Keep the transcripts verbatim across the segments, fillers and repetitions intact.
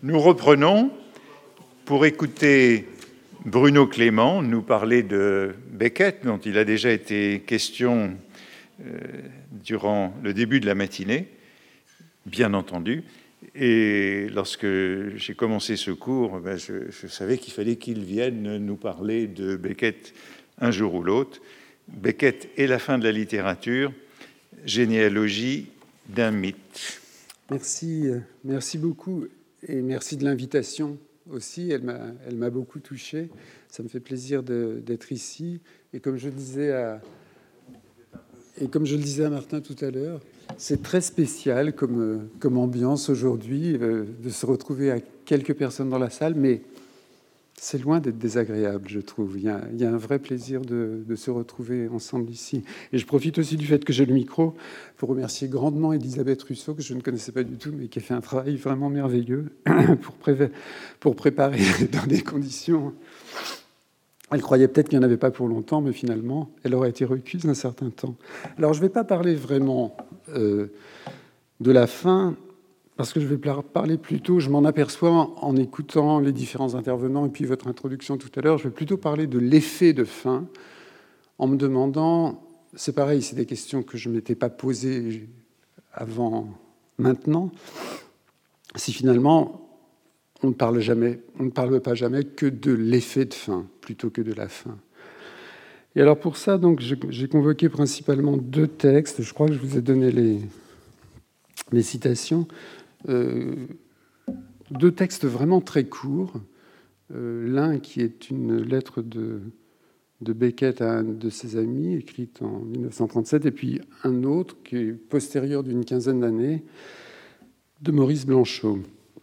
Nous reprenons pour écouter Bruno Clément nous parler de Beckett, dont il a déjà été question euh, durant le début de la matinée, bien entendu. Et lorsque j'ai commencé ce cours, ben je, je savais qu'il fallait qu'il vienne nous parler de Beckett un jour ou l'autre. Beckett et la fin de la littérature, généalogie d'un mythe. Merci, merci beaucoup et merci de l'invitation aussi. Elle m'a, elle m'a beaucoup touché. Ça me fait plaisir de, d'être ici. Et comme je disais à, et comme je le disais à Martin tout à l'heure, c'est très spécial comme, comme ambiance aujourd'hui euh, de se retrouver à quelques personnes dans la salle, mais c'est loin d'être désagréable, je trouve. Il y a, il y a un vrai plaisir de, de se retrouver ensemble ici. Et je profite aussi du fait que j'ai le micro pour remercier grandement Elisabeth Russo, que je ne connaissais pas du tout, mais qui a fait un travail vraiment merveilleux pour, pré- pour préparer dans des conditions... Elle croyait peut-être qu'il n'y en avait pas pour longtemps, mais finalement, elle aurait été requise un certain temps. Alors, je ne vais pas parler vraiment euh, de la fin... Parce que je vais parler plutôt, je m'en aperçois en écoutant les différents intervenants et puis votre introduction tout à l'heure, je vais plutôt parler de l'effet de fin en me demandant, c'est pareil, c'est des questions que je ne m'étais pas posées avant maintenant, si finalement on ne parle jamais, on ne parle pas jamais que de l'effet de fin plutôt que de la fin. Et alors pour ça, donc, j'ai convoqué principalement deux textes, je crois que je vous ai donné les, les citations. Euh, deux textes vraiment très courts. Euh, l'un qui est une lettre de, de Beckett à un de ses amis, écrite en dix-neuf cent trente-sept, et puis un autre qui est postérieur d'une quinzaine d'années, de Maurice Blanchot.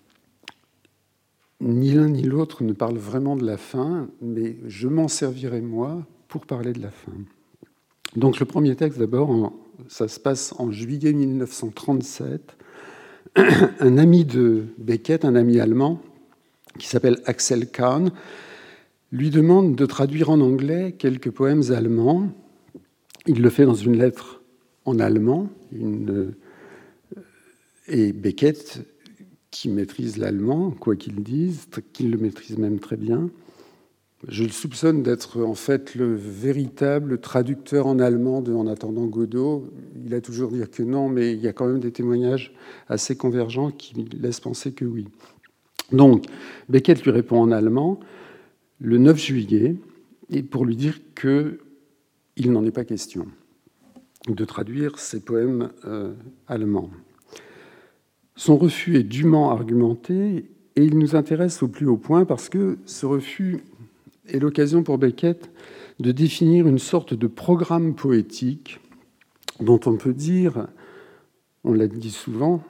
Ni l'un ni l'autre ne parle vraiment de la fin, mais je m'en servirai, moi, pour parler de la fin. Donc le premier texte, d'abord, ça se passe en juillet dix-neuf cent trente-sept. Un ami de Beckett, un ami allemand, qui s'appelle Axel Kahn, lui demande de traduire en anglais quelques poèmes allemands. Il le fait dans une lettre en allemand. Une... Et Beckett, qui maîtrise l'allemand, quoi qu'il dise, qu'il le maîtrise même très bien, je le soupçonne d'être en fait le véritable traducteur en allemand de En attendant Godot. Il a toujours dit que non, mais il y a quand même des témoignages assez convergents qui laissent penser que oui. Donc, Beckett lui répond en allemand le neuf juillet, et pour lui dire qu'il n'en est pas question de traduire ses poèmes euh, allemands. Son refus est dûment argumenté, et il nous intéresse au plus haut point parce que ce refus est l'occasion pour Beckett de définir une sorte de programme poétique dont on peut dire, on l'a dit souvent,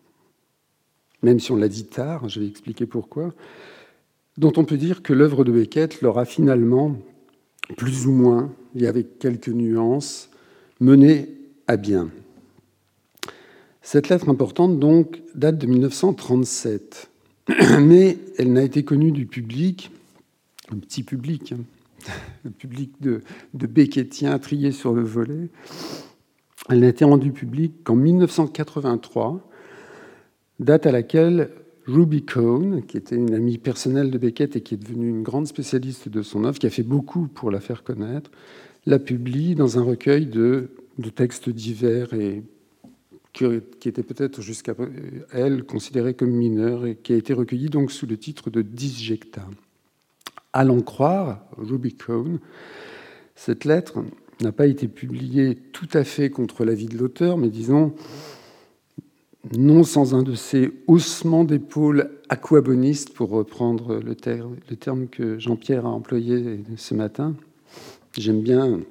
même si on l'a dit tard, je vais expliquer pourquoi, dont on peut dire que l'œuvre de Beckett l'aura finalement, plus ou moins, et avec quelques nuances, menée à bien. Cette lettre importante, donc, date de dix-neuf cent trente-sept, mais elle n'a été connue du public, un petit public, hein, le public de, de Beckettien trié sur le volet. Elle n'a été rendue publique qu'en dix-neuf cent quatre-vingt-trois, date à laquelle Ruby Cohn, qui était une amie personnelle de Beckett et qui est devenue une grande spécialiste de son œuvre, qui a fait beaucoup pour la faire connaître, la publie dans un recueil de, de textes divers et qui, qui était peut-être jusqu'à elle considéré comme mineur et qui a été recueilli donc sous le titre de Disjecta. À l'en croire, Ruby Cohn, cette lettre n'a pas été publiée tout à fait contre l'avis de l'auteur, mais disons, non sans un de ces haussements d'épaule aquabonistes, pour reprendre le terme, le terme que Jean-Pierre a employé ce matin. J'aime bien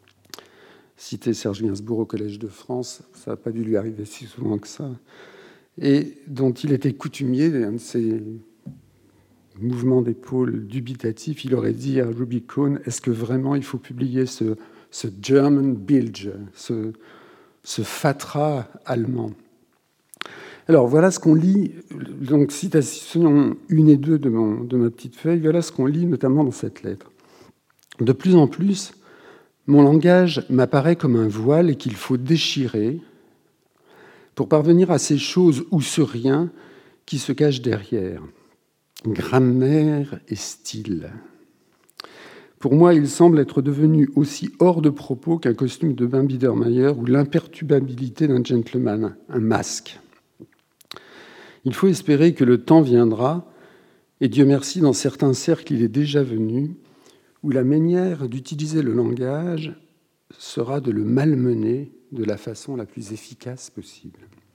citer Serge Gainsbourg au Collège de France, ça n'a pas dû lui arriver si souvent que ça, et dont il était coutumier, un de ces mouvement d'épaule dubitatif, il aurait dit à Ruby Cohn, est-ce que vraiment il faut publier ce, ce German Bilge, ce, ce fatras allemand? Alors voilà ce qu'on lit, donc citation une et deux de, mon, de ma petite feuille, voilà ce qu'on lit notamment dans cette lettre. De plus en plus, mon langage m'apparaît comme un voile et qu'il faut déchirer pour parvenir à ces choses où ce rien qui se cache derrière. Grammaire et style. Pour moi, il semble être devenu aussi hors de propos qu'un costume de bain Biedermeier ou l'imperturbabilité d'un gentleman, un masque. Il faut espérer que le temps viendra, et Dieu merci, dans certains cercles, il est déjà venu, où la manière d'utiliser le langage sera de le malmener de la façon la plus efficace possible.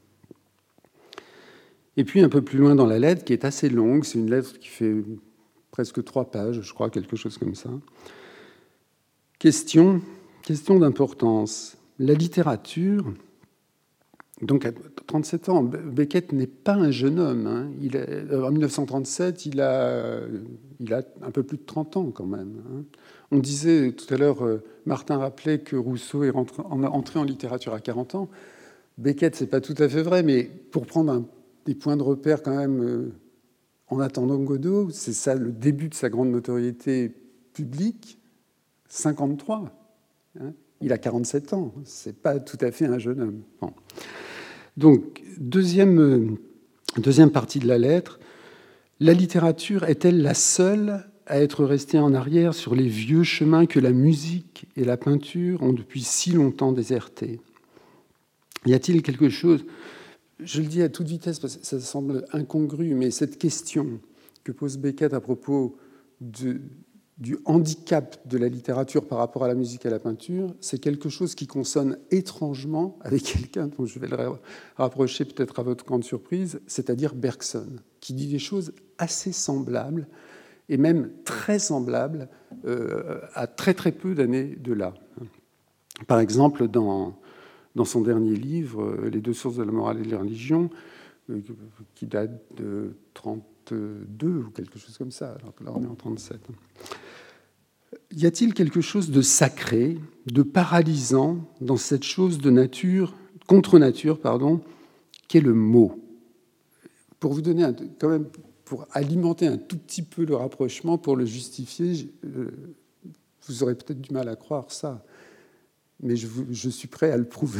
Et puis, un peu plus loin dans la lettre, qui est assez longue, c'est une lettre qui fait presque trois pages, je crois, quelque chose comme ça. Question, question d'importance. La littérature, donc à trente-sept ans, Beckett n'est pas un jeune homme. Hein. Il est, en mille neuf cent trente-sept, il a, il a un peu plus de trente ans quand même. Hein. On disait tout à l'heure, Martin rappelait que Rousseau est rentré en, entré en littérature à quarante ans. Beckett, c'est pas tout à fait vrai, mais pour prendre un, des points de repère quand même, euh, en attendant Godot, c'est ça le début de sa grande notoriété publique, cinquante-trois. Hein. Il a quarante-sept ans, c'est pas tout à fait un jeune homme. Bon. Donc, deuxième, deuxième partie de la lettre, la littérature est-elle la seule à être restée en arrière sur les vieux chemins que la musique et la peinture ont depuis si longtemps désertés? Y a-t-il quelque chose, je le dis à toute vitesse parce que ça semble incongru, mais cette question que pose Beckett à propos de, du handicap de la littérature par rapport à la musique et à la peinture, c'est quelque chose qui consonne étrangement avec quelqu'un dont je vais le rapprocher peut-être à votre grande surprise, c'est-à-dire Bergson, qui dit des choses assez semblables, et même très semblables, euh, à très très peu d'années de là. Par exemple, dans, dans son dernier livre, Les deux sources de la morale et de la religion, euh, qui date de trente-deux ou quelque chose comme ça, alors que là on est en trente-sept. Y a-t-il quelque chose de sacré, de paralysant dans cette chose de nature, contre nature, pardon, qu'est le mot? Pour vous donner un, quand même, pour alimenter un tout petit peu le rapprochement, pour le justifier, euh, vous aurez peut-être du mal à croire ça, mais je, vous, je suis prêt à le prouver.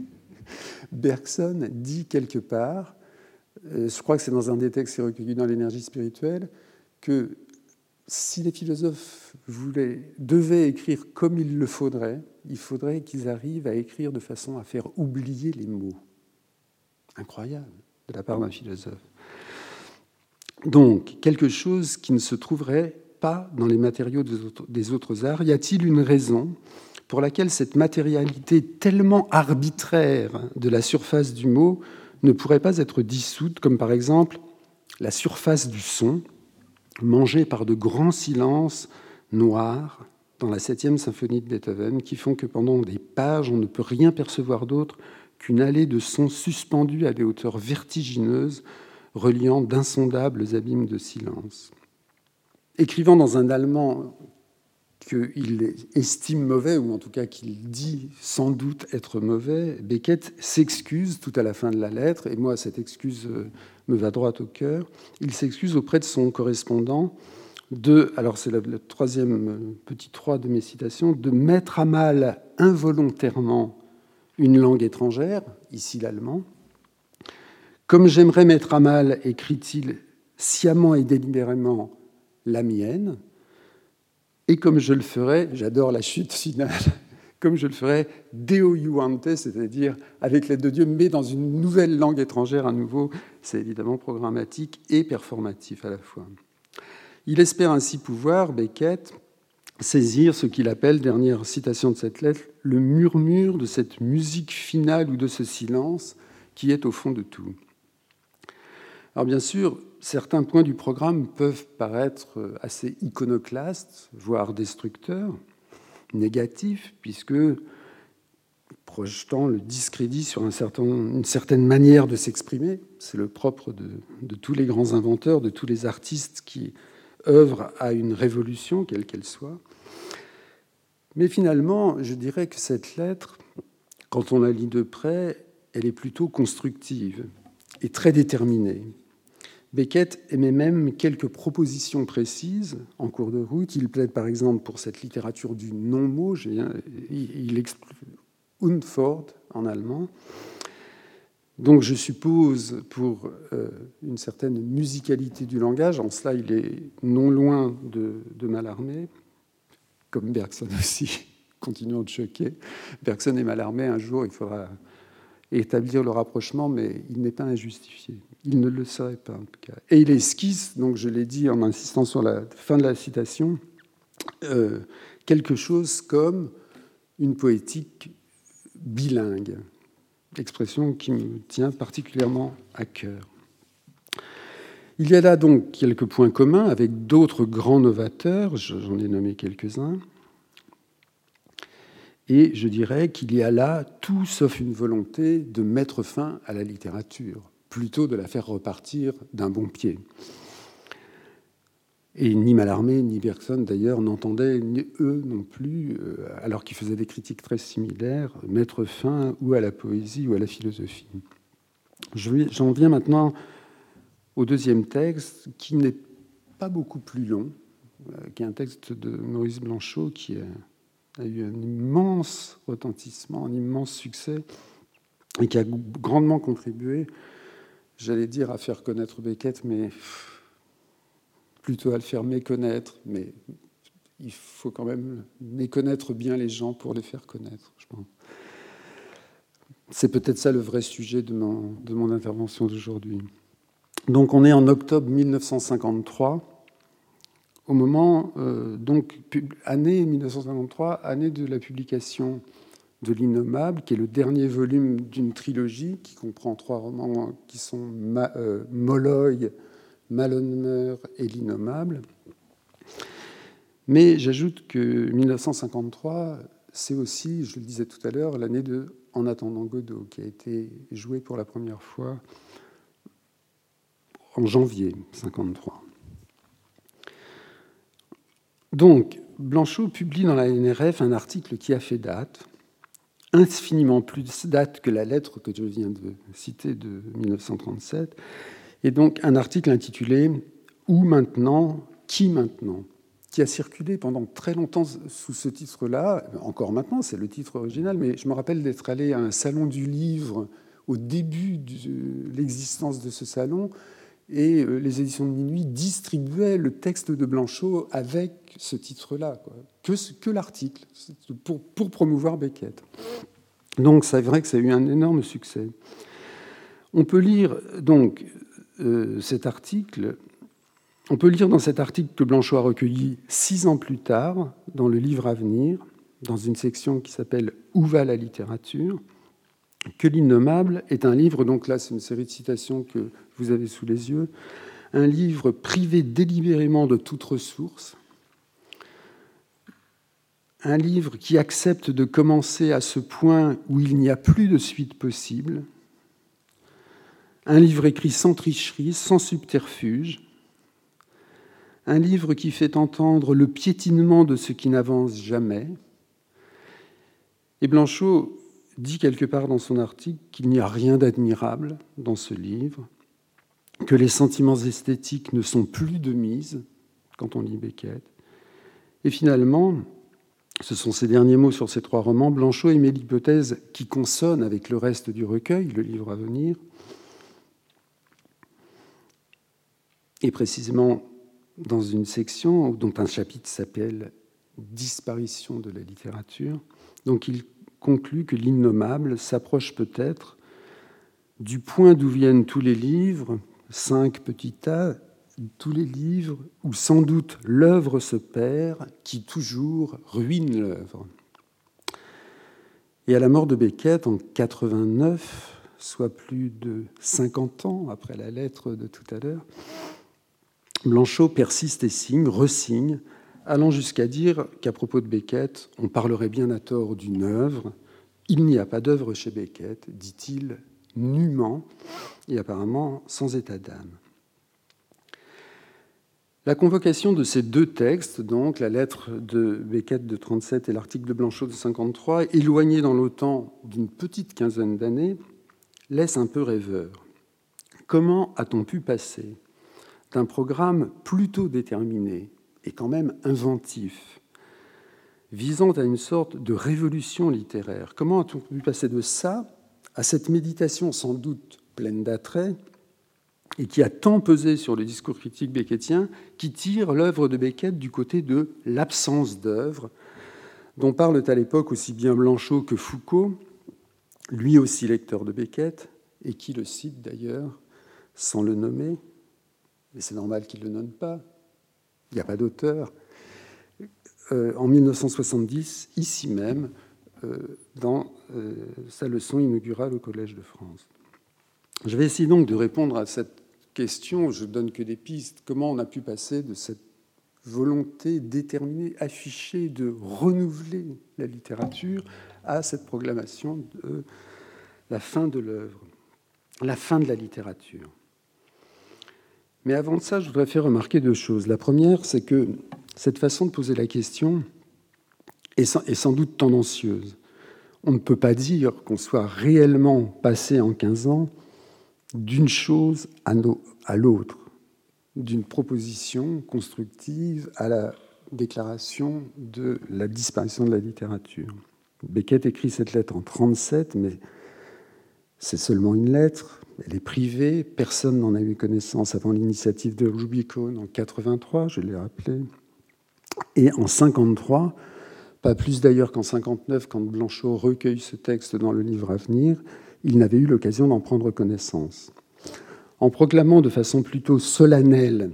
Bergson dit quelque part, euh, je crois que c'est dans un des textes recueillis dans l'énergie spirituelle, que si les philosophes voulaient, devaient écrire comme il le faudrait, il faudrait qu'ils arrivent à écrire de façon à faire oublier les mots. Incroyable de la part d'un philosophe. Donc, quelque chose qui ne se trouverait pas dans les matériaux des autres, des autres arts. Y a-t-il une raison pour laquelle cette matérialité tellement arbitraire de la surface du mot ne pourrait pas être dissoute, comme par exemple la surface du son, mangée par de grands silences noirs dans la septième symphonie de Beethoven, qui font que pendant des pages, on ne peut rien percevoir d'autre qu'une allée de sons suspendus à des hauteurs vertigineuses, reliant d'insondables abîmes de silence. Écrivant dans un allemand qu'il estime mauvais, ou en tout cas qu'il dit sans doute être mauvais, Beckett s'excuse tout à la fin de la lettre, et moi cette excuse me va droit au cœur, il s'excuse auprès de son correspondant de, alors c'est le, le troisième petit trois de mes citations, de mettre à mal involontairement une langue étrangère, ici l'allemand. Comme j'aimerais mettre à mal, écrit-il, sciemment et délibérément la mienne, et comme je le ferais, j'adore la chute finale, comme je le ferais Deo iuante, c'est-à-dire avec l'aide de Dieu, mais dans une nouvelle langue étrangère à nouveau, c'est évidemment programmatique et performatif à la fois. Il espère ainsi pouvoir, Beckett, saisir ce qu'il appelle, dernière citation de cette lettre, le murmure de cette musique finale ou de ce silence qui est au fond de tout. Alors bien sûr, certains points du programme peuvent paraître assez iconoclastes, voire destructeurs, négatifs, puisque projetant le discrédit sur un certain, une certaine manière de s'exprimer, c'est le propre de, de tous les grands inventeurs, de tous les artistes qui œuvrent à une révolution, quelle qu'elle soit. Mais finalement, je dirais que cette lettre, quand on la lit de près, elle est plutôt constructive et très déterminée. Beckett émet même quelques propositions précises en cours de route. Il plaide par exemple pour cette littérature du non-mot, il explique Unfort en allemand. Donc je suppose, pour euh, une certaine musicalité du langage, en cela il est non loin de, de Mallarmé, comme Bergson aussi, continuons de choquer. Bergson et Mallarmé, un jour il faudra établir le rapprochement, mais il n'est pas injustifié. Il ne le serait pas, en tout cas. Et il esquisse, donc je l'ai dit en insistant sur la fin de la citation, euh, quelque chose comme une poétique bilingue, expression qui me tient particulièrement à cœur. Il y a là donc quelques points communs avec d'autres grands novateurs, j'en ai nommé quelques-uns, et je dirais qu'il y a là tout sauf une volonté de mettre fin à la littérature, plutôt de la faire repartir d'un bon pied. Et ni Mallarmé, ni Bergson, d'ailleurs, n'entendaient, eux non plus, alors qu'ils faisaient des critiques très similaires, mettre fin ou à la poésie ou à la philosophie. J'en viens maintenant au deuxième texte, qui n'est pas beaucoup plus long, qui est un texte de Maurice Blanchot, qui est a eu un immense retentissement, un immense succès, et qui a grandement contribué, j'allais dire, à faire connaître Beckett, mais plutôt à le faire méconnaître. Mais il faut quand même méconnaître bien les gens pour les faire connaître, je pense. C'est peut-être ça le vrai sujet de mon, de mon intervention d'aujourd'hui. Donc on est en octobre mille neuf cent cinquante-trois, au moment, euh, donc, année mille neuf cent cinquante-trois, année de la publication de L'Innommable, qui est le dernier volume d'une trilogie qui comprend trois romans qui sont Ma, euh, Molloy, Malonmer et L'Innommable. Mais j'ajoute que mille neuf cent cinquante-trois, c'est aussi, je le disais tout à l'heure, l'année de En attendant Godot, qui a été joué pour la première fois en janvier cinquante-trois. Donc, Blanchot publie dans la N R F un article qui a fait date, infiniment plus date que la lettre que je viens de citer de mille neuf cent trente-sept, et donc un article intitulé « Où maintenant ? Qui maintenant ?» qui a circulé pendant très longtemps sous ce titre-là, encore maintenant, c'est le titre original, mais je me rappelle d'être allé à un salon du livre au début de l'existence de ce salon, et les éditions de Minuit distribuaient le texte de Blanchot avec ce titre-là, quoi. Que, que l'article, pour, pour promouvoir Beckett. Donc c'est vrai que ça a eu un énorme succès. On peut lire donc euh, cet article, on peut lire dans cet article que Blanchot a recueilli six ans plus tard, dans le livre à venir, dans une section qui s'appelle « Où va la littérature ?», que L'Innommable est un livre, donc là c'est une série de citations que vous avez sous les yeux, un livre privé délibérément de toute ressource, un livre qui accepte de commencer à ce point où il n'y a plus de suite possible, un livre écrit sans tricherie, sans subterfuge, un livre qui fait entendre le piétinement de ce qui n'avance jamais. Et Blanchot dit quelque part dans son article qu'il n'y a rien d'admirable dans ce livre, que les sentiments esthétiques ne sont plus de mise quand on lit Beckett. Et finalement, ce sont ces derniers mots sur ces trois romans, Blanchot émet l'hypothèse qui consonne avec le reste du recueil, le livre à venir, et précisément dans une section dont un chapitre s'appelle « Disparition de la littérature ». Donc il conclut que L'Innommable s'approche peut-être du point d'où viennent tous les livres, cinq petits tas, tous les livres où sans doute l'œuvre se perd, qui toujours ruine l'œuvre. Et à la mort de Beckett en quatre-vingt-neuf, soit plus de cinquante ans après la lettre de tout à l'heure, Blanchot persiste et signe, resigne, allant jusqu'à dire qu'à propos de Beckett, on parlerait bien à tort d'une œuvre. Il n'y a pas d'œuvre chez Beckett, dit-il nûment et apparemment sans état d'âme. La convocation de ces deux textes, donc la lettre de Beckett de trente-sept et l'article de Blanchot de cinquante-trois, éloignés dans le temps d'une petite quinzaine d'années, laisse un peu rêveur. Comment a-t-on pu passer d'un programme plutôt déterminé et quand même inventif, visant à une sorte de révolution littéraire, comment a-t-on pu passer de ça à cette méditation sans doute pleine d'attrait, et qui a tant pesé sur le discours critique beckettien, qui tire l'œuvre de Beckett du côté de l'absence d'œuvre, dont parlent à l'époque aussi bien Blanchot que Foucault, lui aussi lecteur de Beckett, et qui le cite d'ailleurs sans le nommer, mais c'est normal qu'il ne le nomme pas, il n'y a pas d'auteur, euh, en mille neuf cent soixante-dix, ici même, euh, dans euh, sa leçon inaugurale au Collège de France. Je vais essayer donc de répondre à cette question, je ne donne que des pistes, comment on a pu passer de cette volonté déterminée, affichée de renouveler la littérature à cette proclamation de la fin de l'œuvre, la fin de la littérature. Mais avant de ça, je voudrais faire remarquer deux choses. La première, c'est que cette façon de poser la question est sans, est sans doute tendancieuse. On ne peut pas dire qu'on soit réellement passé en quinze ans d'une chose à, no, à l'autre, d'une proposition constructive à la déclaration de la disparition de la littérature. Beckett écrit cette lettre en mille neuf cent trente-sept, mais c'est seulement une lettre, elle est privée, personne n'en a eu connaissance avant l'initiative de Rubicon en mille neuf cent quatre-vingt-trois, je l'ai rappelé, et en mille neuf cent cinquante-trois, pas plus d'ailleurs qu'en mille neuf cent cinquante-neuf, quand Blanchot recueille ce texte dans le livre à venir, il n'avait eu l'occasion d'en prendre connaissance. En proclamant de façon plutôt solennelle,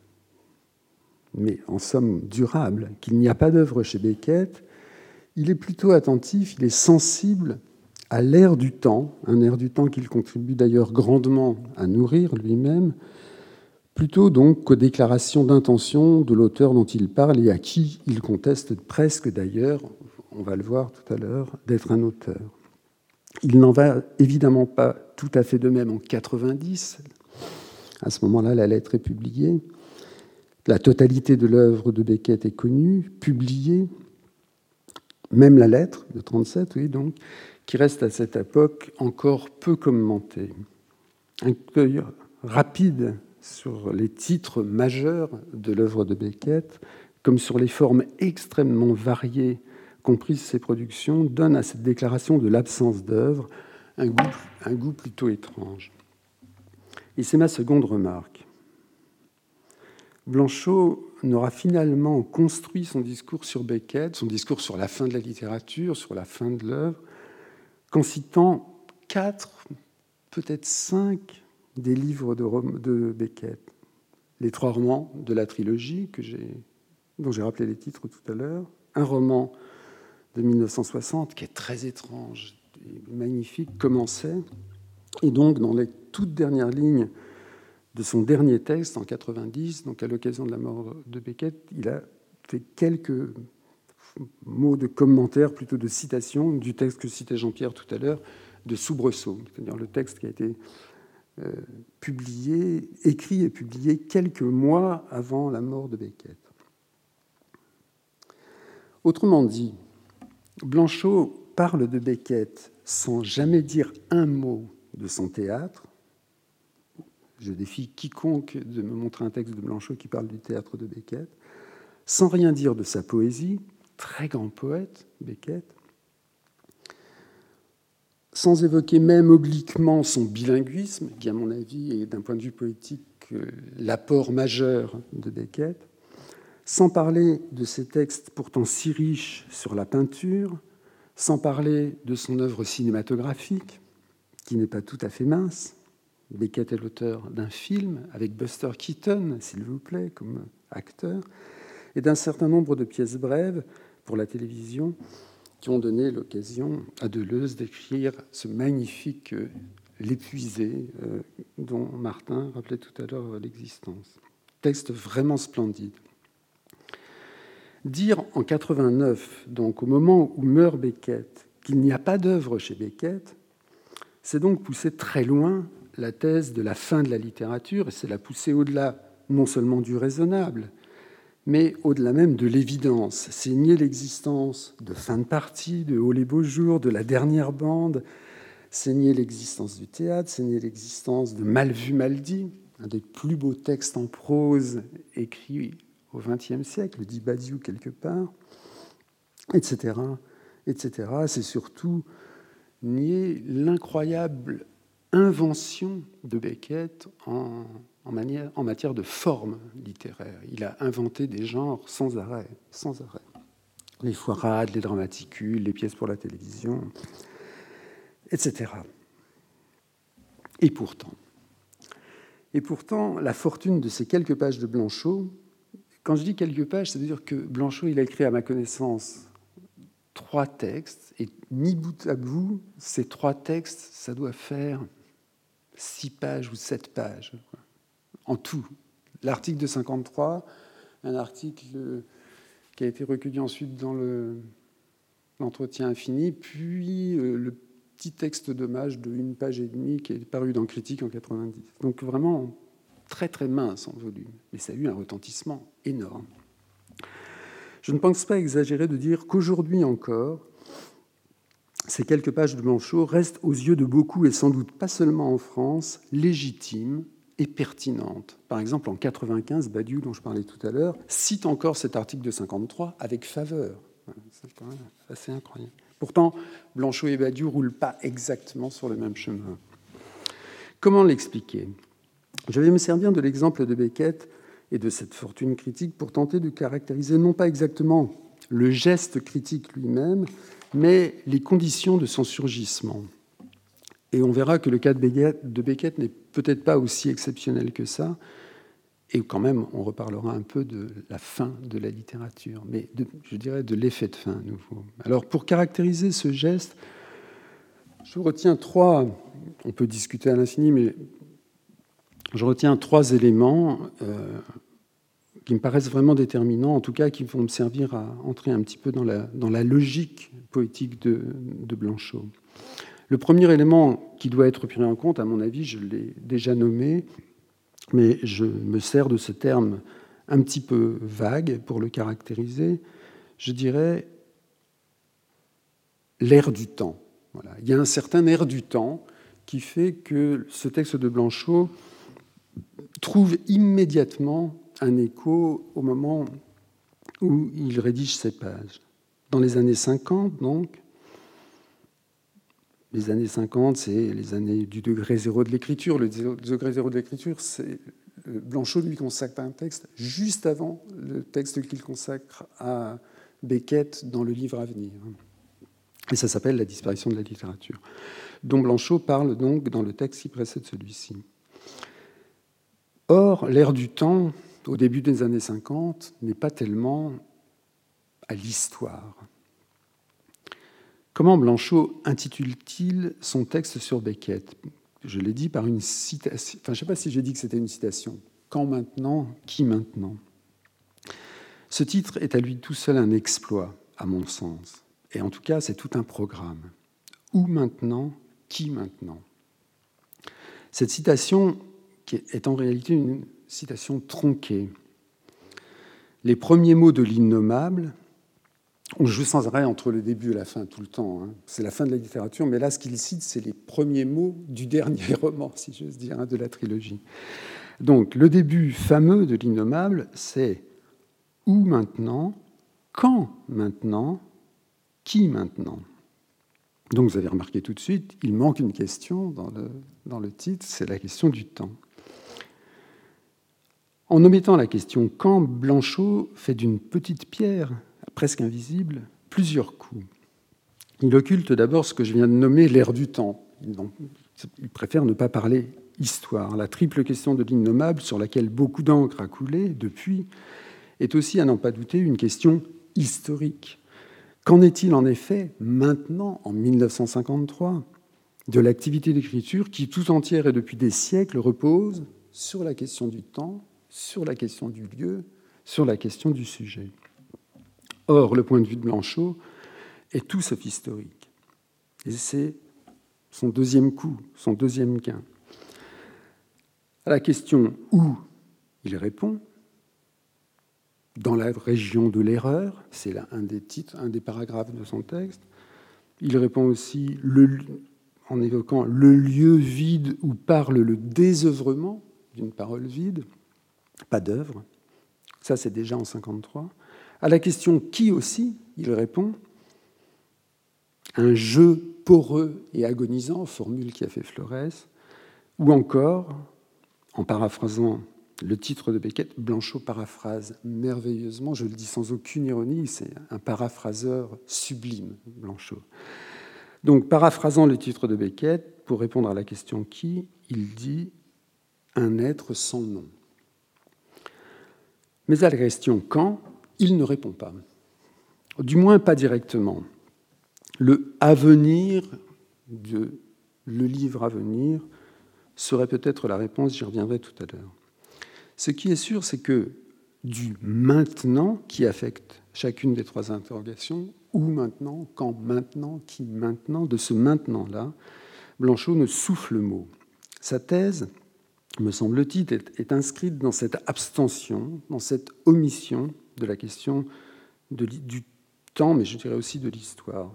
mais en somme durable, qu'il n'y a pas d'œuvre chez Beckett, il est plutôt attentif, il est sensible à l'air du temps, un air du temps qu'il contribue d'ailleurs grandement à nourrir lui-même, plutôt donc qu'aux déclarations d'intention de l'auteur dont il parle et à qui il conteste presque d'ailleurs, on va le voir tout à l'heure, d'être un auteur. Il n'en va évidemment pas tout à fait de même en quatre-vingt-dix. À ce moment-là, la lettre est publiée. La totalité de l'œuvre de Beckett est connue, publiée. Même la lettre de trente-sept, oui, donc, qui reste à cette époque encore peu commentée. Un coup d'œil rapide sur les titres majeurs de l'œuvre de Beckett, comme sur les formes extrêmement variées comprises ses productions, donne à cette déclaration de l'absence d'œuvre un goût, un goût plutôt étrange. Et c'est ma seconde remarque. Blanchot n'aura finalement construit son discours sur Beckett, son discours sur la fin de la littérature, sur la fin de l'œuvre, qu'en citant quatre, peut-être cinq des livres de, de Beckett. Les trois romans de la trilogie, que j'ai, dont j'ai rappelé les titres tout à l'heure, un roman de mille neuf cent soixante, qui est très étrange et magnifique, commençait, et donc dans les toutes dernières lignes de son dernier texte, en quatre-vingt-dix, donc à l'occasion de la mort de Beckett, il a fait quelques mots de commentaire, plutôt de citation, du texte que citait Jean-Pierre tout à l'heure, de Soubresaut, c'est-à-dire le texte qui a été euh, publié, écrit et publié quelques mois avant la mort de Beckett. Autrement dit, Blanchot parle de Beckett sans jamais dire un mot de son théâtre. Je défie quiconque de me montrer un texte de Blanchot qui parle du théâtre de Beckett, sans rien dire de sa poésie, très grand poète, Beckett, sans évoquer même obliquement son bilinguisme, qui, à mon avis, est d'un point de vue poétique l'apport majeur de Beckett, sans parler de ses textes pourtant si riches sur la peinture, sans parler de son œuvre cinématographique, qui n'est pas tout à fait mince. Beckett est l'auteur d'un film avec Buster Keaton, s'il vous plaît, comme acteur, et d'un certain nombre de pièces brèves pour la télévision qui ont donné l'occasion à Deleuze d'écrire ce magnifique euh, L'Épuisé, euh, dont Martin rappelait tout à l'heure l'existence. Texte vraiment splendide. Dire en quatre-vingt-neuf, donc au moment où meurt Beckett, qu'il n'y a pas d'œuvre chez Beckett, c'est donc pousser très loin la thèse de la fin de la littérature, et c'est la pousser au-delà non seulement du raisonnable, mais au-delà même de l'évidence. C'est nier l'existence de Fin de partie, de Oh les beaux jours, de La dernière bande, c'est nier l'existence du théâtre, c'est nier l'existence de Mal vu, mal dit, un des plus beaux textes en prose écrits au vingtième siècle, dit Badiou quelque part, et cetera, et cetera. C'est surtout nier l'incroyable invention de Beckett en, en, manière, en matière de forme littéraire. Il a inventé des genres sans arrêt, sans arrêt. Les foirades, les dramaticules, les pièces pour la télévision, et cetera. Et pourtant, et pourtant, la fortune de ces quelques pages de Blanchot, quand je dis quelques pages, c'est-à-dire que Blanchot, il a écrit à ma connaissance trois textes, et mis bout à bout, ces trois textes, ça doit faire six pages ou sept pages, en tout. L'article de cinquante-trois, un article qui a été recueilli ensuite dans le, l'entretien infini, puis euh, le petit texte d'hommage de une page et demie qui est paru dans Critique en quatre-vingt-dix. Donc vraiment très très mince en volume, mais ça a eu un retentissement énorme. Je ne pense pas exagérer de dire qu'aujourd'hui encore, ces quelques pages de Blanchot restent aux yeux de beaucoup, et sans doute pas seulement en France, légitimes et pertinentes. Par exemple, en quatre-vingt-quinze, Badiou, dont je parlais tout à l'heure, cite encore cet article de cinquante-trois avec faveur. C'est quand même assez incroyable. Pourtant, Blanchot et Badiou ne roulent pas exactement sur le même chemin. Comment l'expliquer ? Je vais me servir de l'exemple de Beckett et de cette fortune critique pour tenter de caractériser non pas exactement le geste critique lui-même, mais les conditions de son surgissement. Et on verra que le cas de Beckett, de Beckett n'est peut-être pas aussi exceptionnel que ça, et quand même, on reparlera un peu de la fin de la littérature, mais de, je dirais de l'effet de fin à nouveau. Alors, pour caractériser ce geste, je retiens trois, on peut discuter à l'infini, mais je retiens trois éléments euh, qui me paraissent vraiment déterminants, en tout cas qui vont me servir à entrer un petit peu dans la, dans la logique poétique de, de Blanchot. Le premier élément qui doit être pris en compte, à mon avis, je l'ai déjà nommé, mais je me sers de ce terme un petit peu vague pour le caractériser, je dirais l'air du temps. Voilà. Il y a un certain air du temps qui fait que ce texte de Blanchot trouve immédiatement un écho au moment où il rédige ces pages. Dans les années cinquante, donc, les années cinquante, c'est les années du degré zéro de l'écriture. Le degré zéro de l'écriture, c'est Blanchot lui consacre un texte juste avant le texte qu'il consacre à Beckett dans le livre à venir. Et ça s'appelle « La disparition de la littérature », dont Blanchot parle donc dans le texte qui précède celui-ci. Or, l'air du temps, au début des années cinquante, n'est pas tellement à l'histoire. Comment Blanchot intitule-t-il son texte sur Beckett ? Je l'ai dit par une citation. Enfin, je ne sais pas si j'ai dit que c'était une citation. Quand maintenant ? Qui maintenant ? Ce titre est à lui tout seul un exploit, à mon sens. Et en tout cas, c'est tout un programme. Où maintenant ? Qui maintenant ? Cette citation, qui est en réalité une citation tronquée. Les premiers mots de l'innommable, on joue sans arrêt entre le début et la fin tout le temps. Hein. C'est la fin de la littérature, mais là, ce qu'il cite, c'est les premiers mots du dernier roman, si j'ose dire, hein, de la trilogie. Donc, le début fameux de l'innommable, c'est « où maintenant ? Quand maintenant ? Qui maintenant ?» Donc, vous avez remarqué tout de suite, il manque une question dans le, dans le titre, c'est la question du temps. En omettant la question « quand », Blanchot fait d'une petite pierre presque invisible, plusieurs coups. Il occulte d'abord ce que je viens de nommer l'air du temps. Il préfère ne pas parler histoire. La triple question de l'innommable, sur laquelle beaucoup d'encre a coulé depuis, est aussi, à n'en pas douter, une question historique. Qu'en est-il en effet maintenant, en mille neuf cent cinquante-trois, de l'activité d'écriture qui, tout entière et depuis des siècles, repose sur la question du temps, sur la question du lieu, sur la question du sujet. Or, le point de vue de Blanchot est tout sauf historique. Et c'est son deuxième coup, son deuxième gain. À la question « où ?» il répond « dans la région de l'erreur », c'est là un des titres, un des paragraphes de son texte. Il répond aussi le, en évoquant « le lieu vide où parle le désœuvrement d'une parole vide », pas d'œuvre. Ça, c'est déjà en cinquante-trois. À la question « qui aussi ?» il répond « un jeu poreux et agonisant, formule qui a fait Florès, ou encore, en paraphrasant le titre de Beckett, Blanchot paraphrase merveilleusement, je le dis sans aucune ironie, c'est un paraphraseur sublime, Blanchot. Donc, paraphrasant le titre de Beckett, pour répondre à la question qui, il dit « un être sans nom ». Mais à la question quand, il ne répond pas. Du moins pas directement. Le « avenir » de le livre à venir serait peut-être la réponse, j'y reviendrai tout à l'heure. Ce qui est sûr, c'est que du maintenant qui affecte chacune des trois interrogations, où maintenant, quand maintenant, qui maintenant, de ce maintenant-là, Blanchot ne souffle le mot. Sa thèse, me semble-t-il, est, est inscrite dans cette abstention, dans cette omission de la question de, du temps, mais je dirais aussi de l'histoire,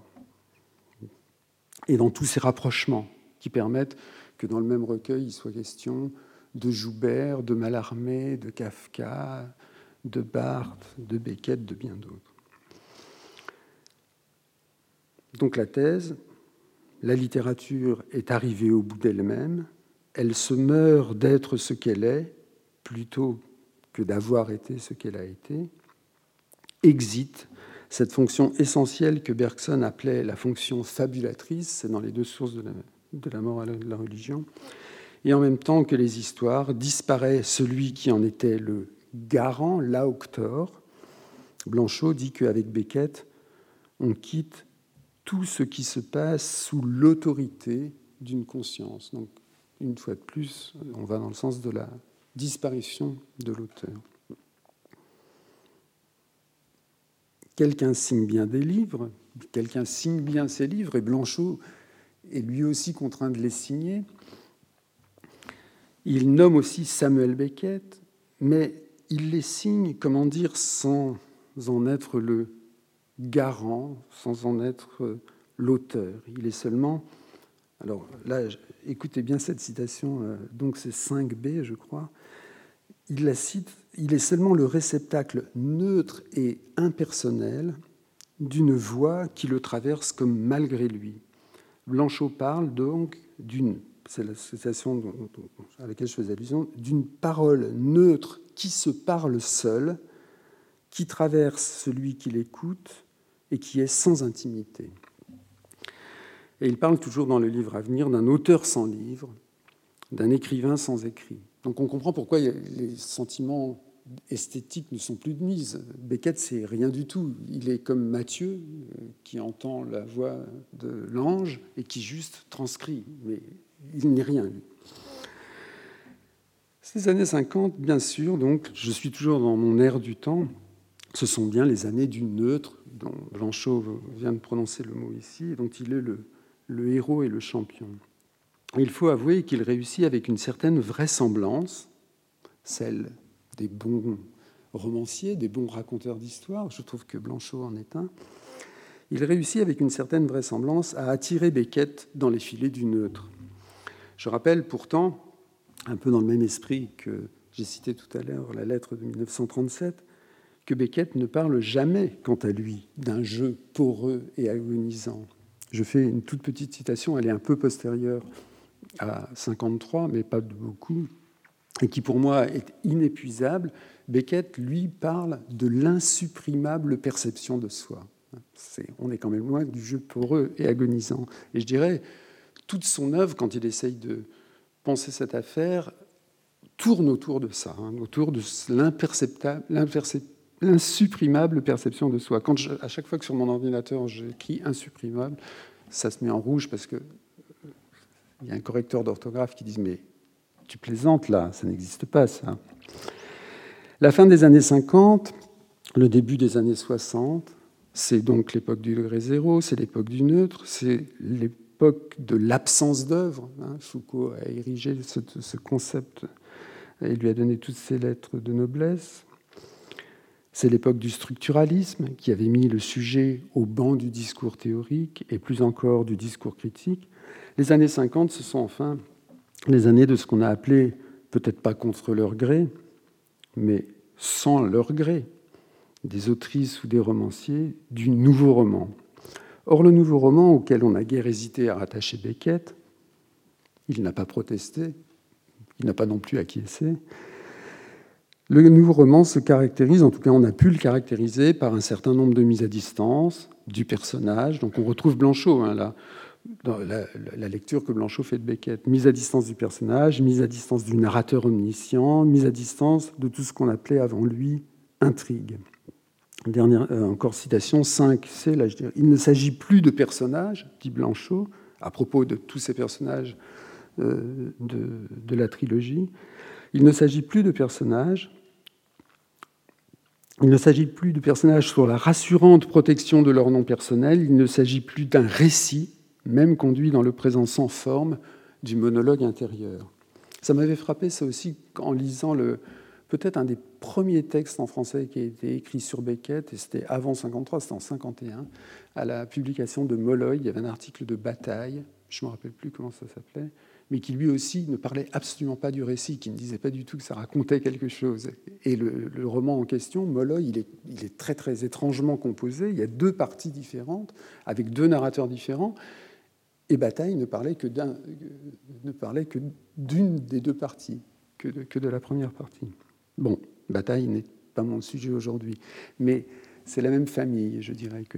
et dans tous ces rapprochements qui permettent que dans le même recueil, il soit question de Joubert, de Mallarmé, de Kafka, de Barthes, de Beckett, de bien d'autres. Donc la thèse, la littérature est arrivée au bout d'elle-même, elle se meurt d'être ce qu'elle est, plutôt que d'avoir été ce qu'elle a été, exit cette fonction essentielle que Bergson appelait la fonction fabulatrice, c'est dans les deux sources de la, de la morale et de la religion, et en même temps que les histoires, disparaît celui qui en était le garant, l'auctor. Blanchot dit qu'avec Beckett, on quitte tout ce qui se passe sous l'autorité d'une conscience. Donc, une fois de plus, on va dans le sens de la disparition de l'auteur. Quelqu'un signe bien des livres, quelqu'un signe bien ses livres, et Blanchot est lui aussi contraint de les signer. Il nomme aussi Samuel Beckett, mais il les signe, comment dire, sans en être le garant, sans en être l'auteur. Il est seulement... Alors là, écoutez bien cette citation, donc c'est cinq B, je crois. Il la cite, il est seulement le réceptacle neutre et impersonnel d'une voix qui le traverse comme malgré lui. Blanchot parle donc d'une, c'est la citation à laquelle je faisais allusion, d'une parole neutre qui se parle seule, qui traverse celui qui l'écoute et qui est sans intimité. Et il parle toujours dans le livre à venir d'un auteur sans livre, d'un écrivain sans écrit. Donc on comprend pourquoi les sentiments esthétiques ne sont plus de mise. Beckett, c'est rien du tout. Il est comme Matthieu, qui entend la voix de l'ange et qui juste transcrit. Mais il n'est rien, lui. Ces années cinquante, bien sûr, donc, je suis toujours dans mon air du temps, ce sont bien les années du neutre, dont Blanchot vient de prononcer le mot ici, et dont il est le, le héros et le champion. Il faut avouer qu'il réussit avec une certaine vraisemblance, celle des bons romanciers, des bons raconteurs d'histoire, je trouve que Blanchot en est un, il réussit avec une certaine vraisemblance à attirer Beckett dans les filets du neutre. Je rappelle pourtant, un peu dans le même esprit que j'ai cité tout à l'heure, la lettre de mille neuf cent trente-sept, que Beckett ne parle jamais, quant à lui, d'un jeu poreux et agonisant. Je fais une toute petite citation, elle est un peu postérieure à cinquante-trois, mais pas de beaucoup, et qui pour moi est inépuisable. Beckett, lui, parle de l'insupprimable perception de soi. C'est, on est quand même loin du jeu poreux et agonisant. Et je dirais, toute son œuvre, quand il essaye de penser cette affaire, tourne autour de ça, hein, autour de l'imperceptable, l'insupprimable perception de soi. Quand je, à chaque fois que sur mon ordinateur j'écris insupprimable, ça se met en rouge parce que il y a un correcteur d'orthographe qui dit « mais tu plaisantes là, ça n'existe pas ça ». La fin des années cinquante, le début des années soixante, c'est donc l'époque du degré zéro, c'est l'époque du neutre, c'est l'époque de l'absence d'œuvre. Hein. Foucault a érigé ce, ce concept et lui a donné toutes ses lettres de noblesse. C'est l'époque du structuralisme qui avait mis le sujet au banc du discours théorique et plus encore du discours critique. Les années cinquante, ce sont enfin les années de ce qu'on a appelé, peut-être pas contre leur gré, mais sans leur gré, des autrices ou des romanciers du nouveau roman. Or, le nouveau roman, auquel on a guère hésité à rattacher Beckett, il n'a pas protesté, il n'a pas non plus acquiescé. Le nouveau roman se caractérise, en tout cas on a pu le caractériser, par un certain nombre de mises à distance du personnage. Donc on retrouve Blanchot, hein, là, dans la, la lecture que Blanchot fait de Beckett. Mise à distance du personnage, mise à distance du narrateur omniscient, mise à distance de tout ce qu'on appelait avant lui intrigue. Dernière, euh, encore citation cinq C, là je dirais, il ne s'agit plus de personnages, dit Blanchot, à propos de tous ces personnages euh, de, de la trilogie. Il ne s'agit plus de personnages. Il ne s'agit plus de personnages sur la rassurante protection de leur nom personnel. Il ne s'agit plus d'un récit, même conduit dans le présent sans forme du monologue intérieur. Ça m'avait frappé, ça aussi, en lisant le, peut-être un des premiers textes en français qui a été écrit sur Beckett, et c'était avant cinquante-trois, c'était en cinquante et un, à la publication de Molloy, il y avait un article de Bataille, je ne me rappelle plus comment ça s'appelait, mais qui lui aussi ne parlait absolument pas du récit, qui ne disait pas du tout que ça racontait quelque chose. Et le, le roman en question, Molloy, il est, il est très très étrangement composé, il y a deux parties différentes, avec deux narrateurs différents, et Bataille ne parlait que, d'un, ne parlait que d'une des deux parties, que de, que de la première partie. Bon, Bataille n'est pas mon sujet aujourd'hui, mais c'est la même famille, je dirais que...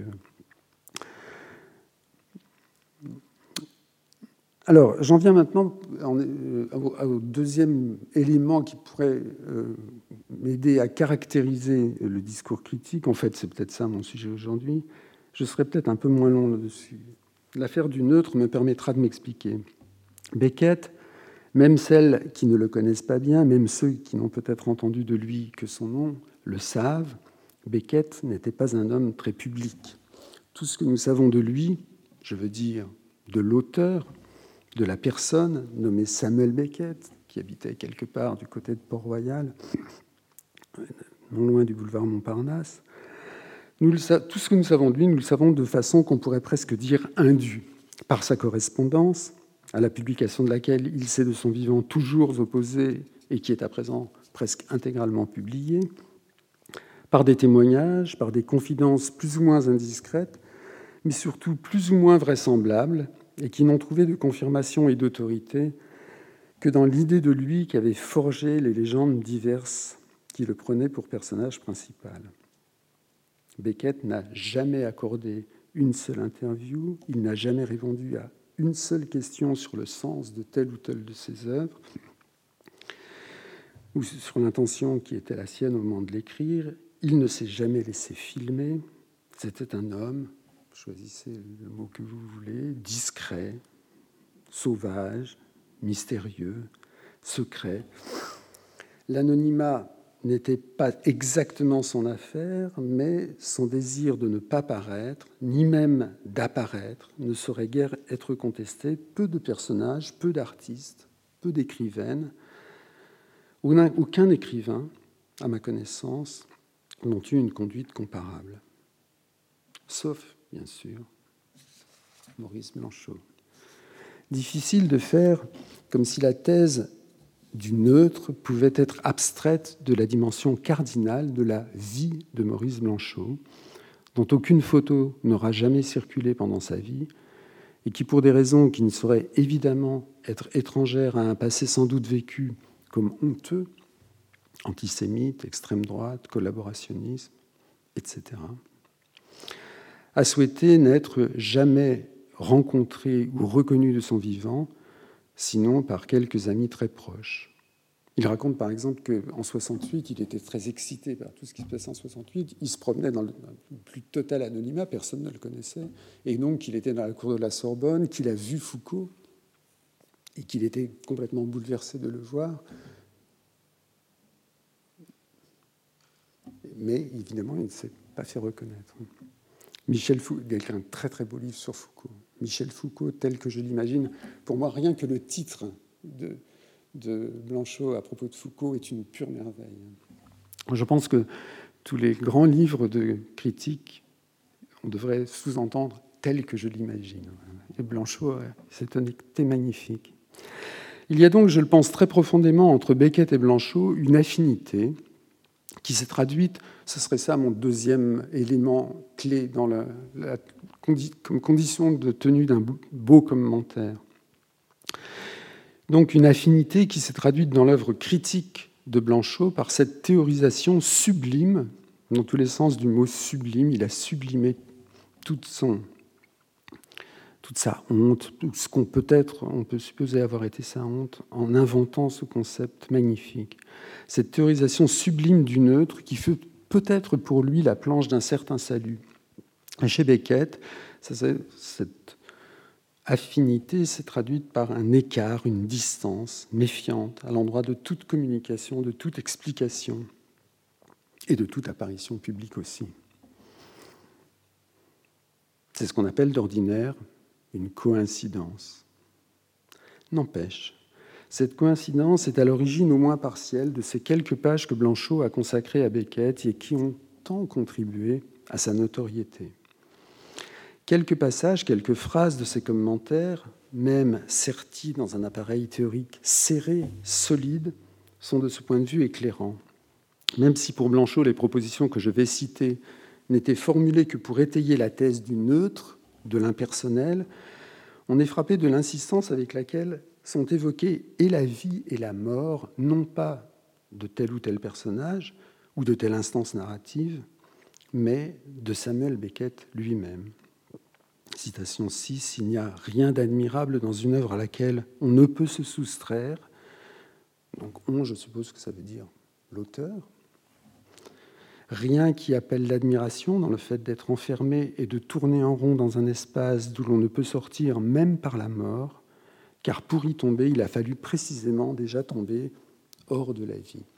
Alors, j'en viens maintenant au deuxième élément qui pourrait m'aider à caractériser le discours critique. En fait, c'est peut-être ça mon sujet aujourd'hui. Je serai peut-être un peu moins long là-dessus. L'affaire du neutre me permettra de m'expliquer. Beckett, même celles qui ne le connaissent pas bien, même ceux qui n'ont peut-être entendu de lui que son nom, le savent, Beckett n'était pas un homme très public. Tout ce que nous savons de lui, je veux dire de l'auteur, de la personne nommée Samuel Beckett, qui habitait quelque part du côté de Port-Royal, non loin du boulevard Montparnasse. Nous le sa- tout ce que nous savons de lui, nous le savons de façon qu'on pourrait presque dire indue, par sa correspondance, à la publication de laquelle il s'est de son vivant toujours opposé et qui est à présent presque intégralement publiée, par des témoignages, par des confidences plus ou moins indiscrètes, mais surtout plus ou moins vraisemblables, et qui n'ont trouvé de confirmation et d'autorité que dans l'idée de lui qui avait forgé les légendes diverses qui le prenaient pour personnage principal. Beckett n'a jamais accordé une seule interview, il n'a jamais répondu à une seule question sur le sens de telle ou telle de ses œuvres, ou sur l'intention qui était la sienne au moment de l'écrire. Il ne s'est jamais laissé filmer. C'était un homme, choisissez le mot que vous voulez, discret, sauvage, mystérieux, secret. L'anonymat n'était pas exactement son affaire, mais son désir de ne pas paraître, ni même d'apparaître, ne saurait guère être contesté. Peu de personnages, peu d'artistes, peu d'écrivaines, aucun écrivain, à ma connaissance, n'ont eu une conduite comparable. Sauf, bien sûr, Maurice Blanchot. Difficile de faire comme si la thèse du neutre pouvait être abstraite de la dimension cardinale de la vie de Maurice Blanchot, dont aucune photo n'aura jamais circulé pendant sa vie, et qui, pour des raisons qui ne sauraient évidemment être étrangères à un passé sans doute vécu comme honteux, antisémite, extrême droite, collaborationnisme, et cetera, a souhaité n'être jamais rencontré ou reconnu de son vivant, sinon par quelques amis très proches. Il raconte par exemple qu'en soixante-huit, il était très excité par tout ce qui se passait en soixante-huit. Il se promenait dans le plus total anonymat, personne ne le connaissait. Et donc qu'il était dans la cour de la Sorbonne, qu'il a vu Foucault, et qu'il était complètement bouleversé de le voir. Mais évidemment, il ne s'est pas fait reconnaître. Michel Foucault, il a écrit un très très beau livre sur Foucault. Michel Foucault, tel que je l'imagine, pour moi, rien que le titre de, de Blanchot à propos de Foucault est une pure merveille. Je pense que tous les grands livres de critique, on devrait sous-entendre tel que je l'imagine. Et Blanchot, c'est honnêteté magnifique. Il y a donc, je le pense très profondément, entre Beckett et Blanchot, une affinité, qui s'est traduite, ce serait ça mon deuxième élément clé dans la, la condi- comme condition de tenue d'un beau commentaire. Donc une affinité qui s'est traduite dans l'œuvre critique de Blanchot par cette théorisation sublime, dans tous les sens du mot sublime. Il a sublimé toute, son, toute sa honte, tout ce qu'on peut-être, on peut supposer avoir été sa honte, en inventant ce concept magnifique. Cette théorisation sublime du neutre qui fut peut-être pour lui la planche d'un certain salut. Et chez Beckett, ça, cette affinité s'est traduite par un écart, une distance méfiante à l'endroit de toute communication, de toute explication et de toute apparition publique aussi. C'est ce qu'on appelle d'ordinaire une coïncidence. N'empêche, cette coïncidence est à l'origine au moins partielle de ces quelques pages que Blanchot a consacrées à Beckett et qui ont tant contribué à sa notoriété. Quelques passages, quelques phrases de ses commentaires, même sertis dans un appareil théorique serré, solide, sont de ce point de vue éclairants. Même si pour Blanchot, les propositions que je vais citer n'étaient formulées que pour étayer la thèse du neutre, de l'impersonnel, on est frappé de l'insistance avec laquelle sont évoquées et la vie et la mort, non pas de tel ou tel personnage ou de telle instance narrative, mais de Samuel Beckett lui-même. Citation six, « Il n'y a rien d'admirable dans une œuvre à laquelle on ne peut se soustraire. » Donc on, je suppose que ça veut dire l'auteur. Rien qui appelle l'admiration dans le fait d'être enfermé et de tourner en rond dans un espace d'où l'on ne peut sortir même par la mort, car pour y tomber, il a fallu précisément déjà tomber hors de la vie.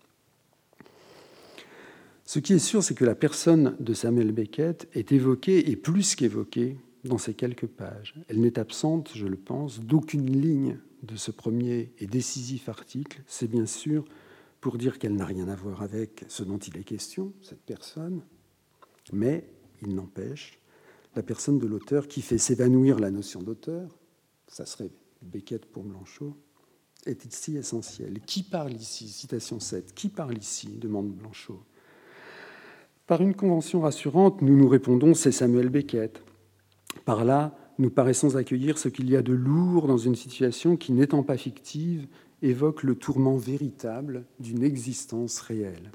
Ce qui est sûr, c'est que la personne de Samuel Beckett est évoquée, et plus qu'évoquée, dans ces quelques pages. Elle n'est absente, je le pense, d'aucune ligne de ce premier et décisif article. C'est bien sûr pour dire qu'elle n'a rien à voir avec ce dont il est question, cette personne, mais il n'empêche, la personne de l'auteur qui fait s'évanouir la notion d'auteur, ça serait Beckett pour Blanchot, est ici essentielle. Qui parle ici? Citation sept. Qui parle ici? Demande Blanchot. Par une convention rassurante, nous nous répondons, c'est Samuel Beckett. Par là, nous paraissons accueillir ce qu'il y a de lourd dans une situation qui, n'étant pas fictive, évoque le tourment véritable d'une existence réelle.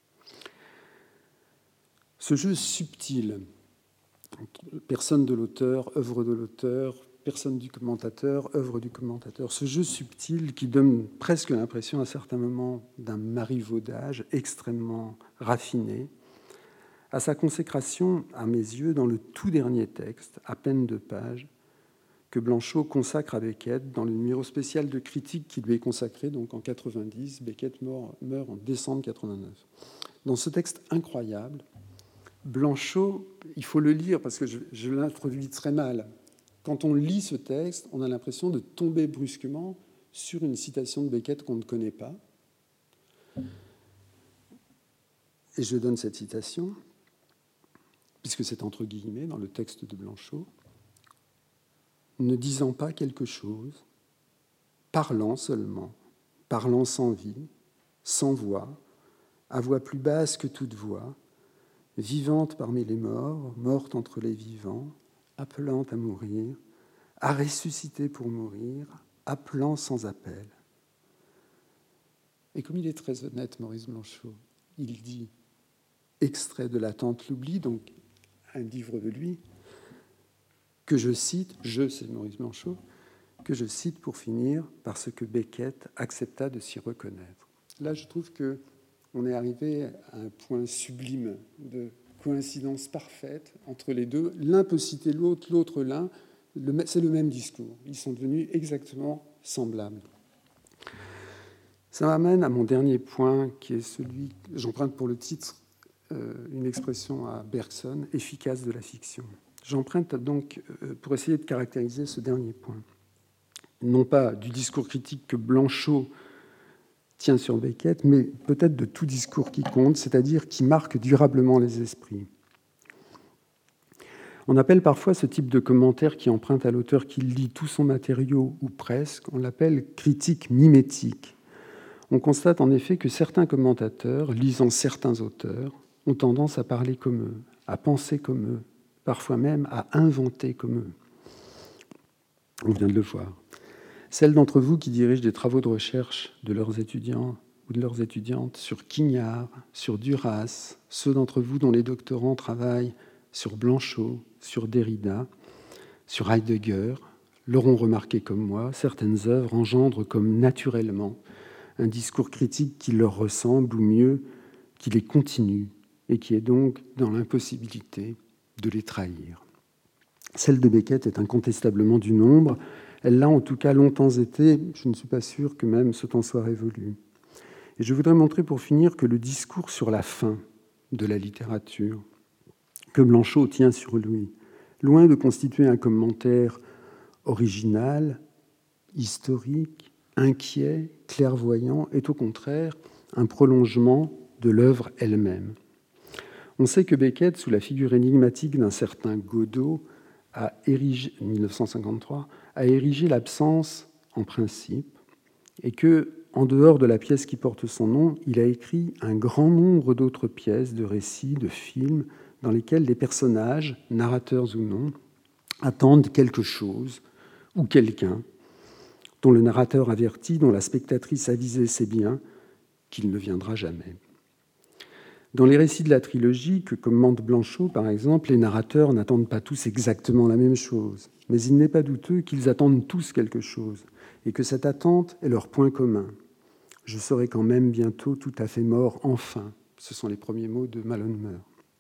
Ce jeu subtil, personne de l'auteur, œuvre de l'auteur, personne du commentateur, œuvre du commentateur, ce jeu subtil qui donne presque l'impression à certains moments d'un marivaudage extrêmement raffiné, à sa consécration, à mes yeux, dans le tout dernier texte, à peine deux pages, que Blanchot consacre à Beckett dans le numéro spécial de critique qui lui est consacré, donc en quatre-vingt-dix. Beckett meurt, meurt en décembre quatre-vingt-neuf. Dans ce texte incroyable, Blanchot, il faut le lire parce que je, je l'introduis très mal. Quand on lit ce texte, on a l'impression de tomber brusquement sur une citation de Beckett qu'on ne connaît pas. Et je donne cette citation, puisque c'est entre guillemets dans le texte de Blanchot. Ne disant pas quelque chose, parlant seulement, parlant sans vie, sans voix, à voix plus basse que toute voix, vivante parmi les morts, morte entre les vivants, appelant à mourir, à ressusciter pour mourir, appelant sans appel. Et comme il est très honnête, Maurice Blanchot, il dit, extrait de La Tante l'oubli, donc un livre de lui, que je cite, je, c'est Maurice Blanchot, que je cite pour finir, parce que Beckett accepta de s'y reconnaître. Là, je trouve qu'on est arrivé à un point sublime de coïncidence parfaite entre les deux. L'un peut citer l'autre, l'autre l'un. C'est le même discours. Ils sont devenus exactement semblables. Ça m'amène à mon dernier point, qui est celui, j'emprunte pour le titre euh, une expression à Bergson, efficace de la fiction. J'emprunte donc pour essayer de caractériser ce dernier point. Non pas du discours critique que Blanchot tient sur Beckett, mais peut-être de tout discours qui compte, c'est-à-dire qui marque durablement les esprits. On appelle parfois ce type de commentaire qui emprunte à l'auteur qui lit tout son matériau, ou presque, on l'appelle critique mimétique. On constate en effet que certains commentateurs, lisant certains auteurs, ont tendance à parler comme eux, à penser comme eux, parfois même à inventer comme eux. On vient de le voir. Celles d'entre vous qui dirigent des travaux de recherche de leurs étudiants ou de leurs étudiantes sur Quignard, sur Duras, ceux d'entre vous dont les doctorants travaillent sur Blanchot, sur Derrida, sur Heidegger, l'auront remarqué comme moi, certaines œuvres engendrent comme naturellement un discours critique qui leur ressemble, ou mieux, qui les continue, et qui est donc dans l'impossibilité de les trahir. Celle de Beckett est incontestablement du nombre. Elle l'a en tout cas longtemps été. Je ne suis pas sûr que même ce temps soit révolu. Et je voudrais montrer pour finir que le discours sur la fin de la littérature, que Blanchot tient sur lui, loin de constituer un commentaire original, historique, inquiet, clairvoyant, est au contraire un prolongement de l'œuvre elle-même. On sait que Beckett, sous la figure énigmatique d'un certain Godot, a érigé, mille neuf cent cinquante-trois, a érigé l'absence en principe, et que, en dehors de la pièce qui porte son nom, il a écrit un grand nombre d'autres pièces, de récits, de films, dans lesquels des personnages, narrateurs ou non, attendent quelque chose ou quelqu'un dont le narrateur avertit, dont la spectatrice avisée sait bien qu'il ne viendra jamais. Dans les récits de la trilogie que commente Blanchot, par exemple, les narrateurs n'attendent pas tous exactement la même chose, mais il n'est pas douteux qu'ils attendent tous quelque chose, et que cette attente est leur point commun. « Je serai quand même bientôt tout à fait mort, enfin », ce sont les premiers mots de Mallenmer.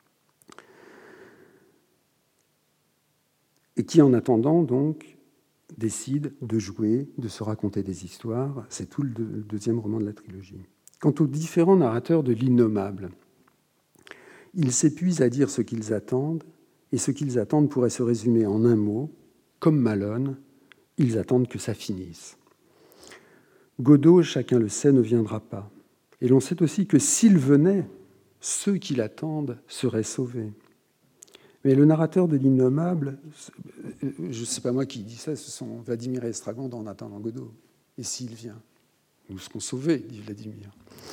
Et qui, en attendant, donc, décide de jouer, de se raconter des histoires. C'est tout le deuxième roman de la trilogie. Quant aux différents narrateurs de l'Innommable, ils s'épuisent à dire ce qu'ils attendent, et ce qu'ils attendent pourrait se résumer en un mot, comme Malone, ils attendent que ça finisse. Godot, chacun le sait, ne viendra pas. Et l'on sait aussi que s'il venait, ceux qui l'attendent seraient sauvés. Mais le narrateur de l'Innommable, je ne sais pas moi qui dit ça, ce sont Vladimir et Estragon dans En attendant Godot. Et s'il vient, nous serons sauvés, dit Vladimir.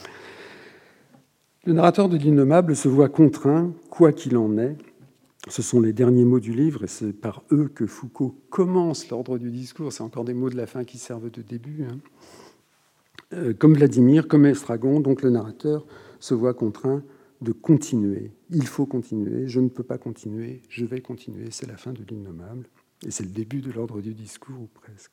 Le narrateur de l'Innommable se voit contraint, quoi qu'il en est. Ce sont les derniers mots du livre, et c'est par eux que Foucault commence l'ordre du discours. C'est encore des mots de la fin qui servent de début. Hein. Euh, comme Vladimir, comme Estragon, donc le narrateur se voit contraint de continuer. Il faut continuer, je ne peux pas continuer, je vais continuer. C'est la fin de l'Innommable, et c'est le début de l'ordre du discours, ou presque.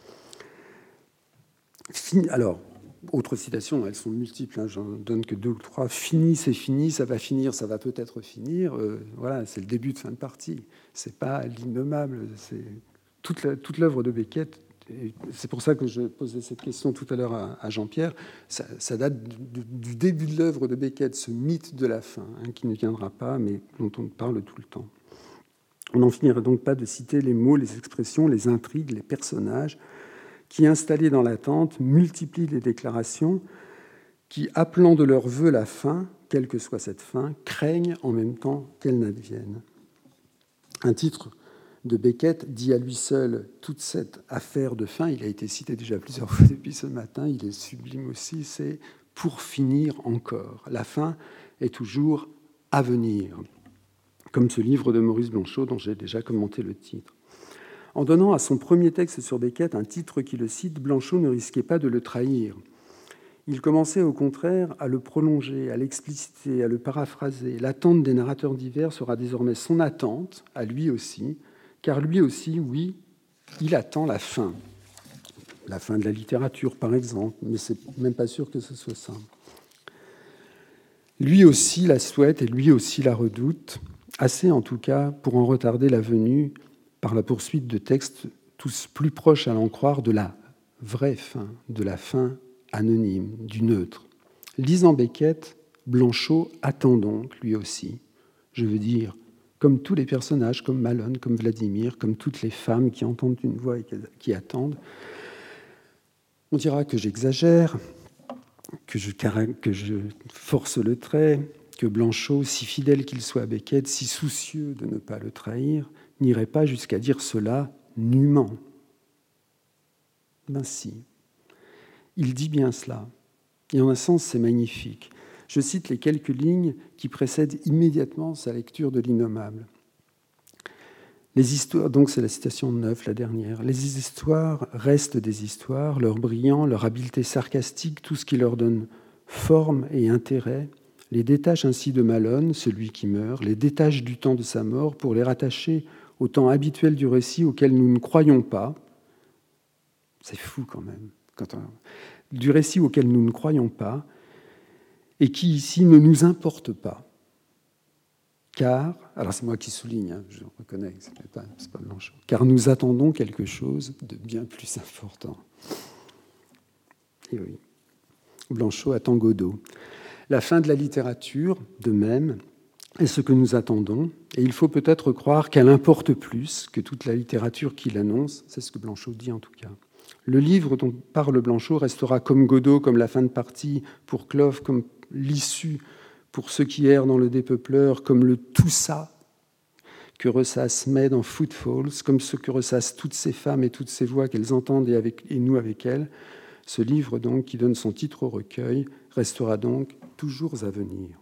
Fini, alors, autres citations, elles sont multiples, hein, j'en donne que deux ou trois. Fini, c'est fini, ça va finir, ça va peut-être finir. Euh, voilà, c'est le début de fin de partie. C'est pas l'Innommable, c'est toute, la, toute l'œuvre de Beckett. Et c'est pour ça que je posais cette question tout à l'heure à, à Jean-Pierre. Ça, ça date du, du début de l'œuvre de Beckett, ce mythe de la fin, hein, qui ne viendra pas, mais dont on parle tout le temps. On n'en finira donc pas de citer les mots, les expressions, les intrigues, les personnages, qui, installés dans l'attente, multiplient les déclarations, qui, appelant de leur vœu la fin, quelle que soit cette fin, craignent en même temps qu'elle n'advienne. Un titre de Beckett dit à lui seul toute cette affaire de fin, il a été cité déjà plusieurs fois depuis ce matin, il est sublime aussi, c'est « pour finir encore ». La fin est toujours à venir, comme ce livre de Maurice Blanchot dont j'ai déjà commenté le titre. En donnant à son premier texte sur Beckett un titre qui le cite, Blanchot ne risquait pas de le trahir. Il commençait au contraire à le prolonger, à l'expliciter, à le paraphraser. L'attente des narrateurs divers sera désormais son attente, à lui aussi, car lui aussi, oui, il attend la fin. La fin de la littérature, par exemple, mais c'est même pas sûr que ce soit ça. Lui aussi la souhaite et lui aussi la redoute, assez en tout cas pour en retarder la venue par la poursuite de textes tous plus proches à l'en croire de la vraie fin, de la fin anonyme, du neutre. Lisant Beckett, Blanchot attend donc, lui aussi, je veux dire, comme tous les personnages, comme Malone, comme Vladimir, comme toutes les femmes qui entendent une voix et qui attendent. On dira que j'exagère, que je, que je force le trait, que Blanchot, si fidèle qu'il soit à Beckett, si soucieux de ne pas le trahir, n'irait pas jusqu'à dire cela nûment. Ben si, il dit bien cela. Et en un sens, c'est magnifique. Je cite les quelques lignes qui précèdent immédiatement sa lecture de l'Innommable. Les histoires, donc c'est la citation neuf, la dernière. Les histoires restent des histoires, leur brillant, leur habileté sarcastique, tout ce qui leur donne forme et intérêt, les détache ainsi de Malone, celui qui meurt, les détache du temps de sa mort pour les rattacher au temps habituel du récit auquel nous ne croyons pas. C'est fou quand même. Quand on... Du récit auquel nous ne croyons pas et qui ici ne nous importe pas. Car, alors c'est moi qui souligne, hein, je reconnais que ce n'est pas, c'est pas Blanchot, car nous attendons quelque chose de bien plus important. Et oui, Blanchot attend Godot. La fin de la littérature, de même, est ce que nous attendons, et il faut peut-être croire qu'elle importe plus que toute la littérature qui l'annonce, c'est ce que Blanchot dit en tout cas. Le livre dont parle Blanchot restera comme Godot, comme la fin de partie pour Cloves, comme l'issue pour ceux qui errent dans le dépeupleur, comme le tout ça que ressasse May dans Footfalls, comme ce que ressassent toutes ces femmes et toutes ces voix qu'elles entendent et, avec, et nous avec elles. Ce livre, donc, qui donne son titre au recueil, restera donc toujours à venir.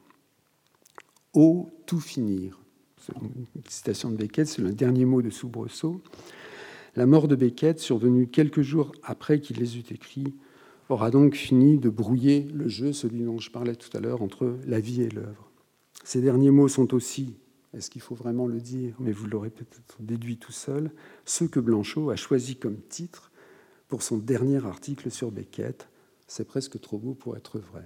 Ô tout finir. C'est une citation de Beckett, c'est le dernier mot de Soubresaut. La mort de Beckett, survenue quelques jours après qu'il les eut écrits, aura donc fini de brouiller le jeu, celui dont je parlais tout à l'heure, entre la vie et l'œuvre. Ces derniers mots sont aussi, est-ce qu'il faut vraiment le dire, mais vous l'aurez peut-être déduit tout seul, ceux que Blanchot a choisis comme titre pour son dernier article sur Beckett. C'est presque trop beau pour être vrai.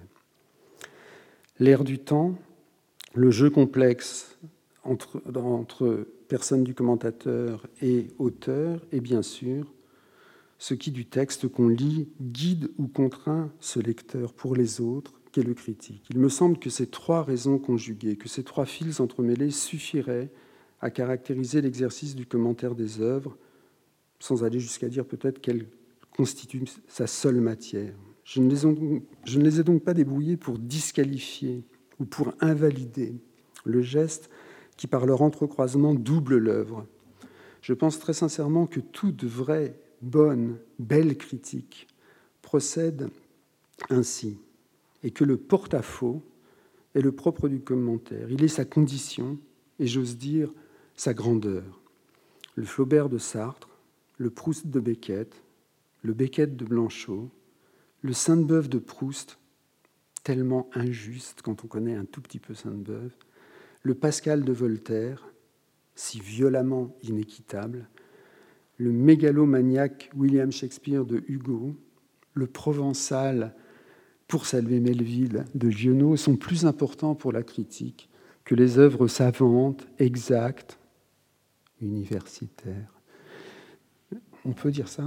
L'ère du temps, le jeu complexe entre, entre personne du commentateur et auteur, et bien sûr, ce qui du texte qu'on lit guide ou contraint ce lecteur pour les autres, qu'est le critique. Il me semble que ces trois raisons conjuguées, que ces trois fils entremêlés suffiraient à caractériser l'exercice du commentaire des œuvres, sans aller jusqu'à dire peut-être qu'elle constitue sa seule matière. Je ne les ai, je ne les ai donc pas débrouillés pour disqualifier ou pour invalider le geste qui, par leur entrecroisement, double l'œuvre. Je pense très sincèrement que toute vraie, bonne, belle critique procède ainsi, et que le porte-à-faux est le propre du commentaire. Il est sa condition, et j'ose dire sa grandeur. Le Flaubert de Sartre, le Proust de Beckett, le Beckett de Blanchot, le Sainte-Beuve de Proust, tellement injuste quand on connaît un tout petit peu Sainte-Beuve, le Pascal de Voltaire, si violemment inéquitable, le mégalomaniaque William Shakespeare de Hugo, le Provençal, pour saluer Melville, de Giono, sont plus importants pour la critique que les œuvres savantes, exactes, universitaires. On peut dire ça ?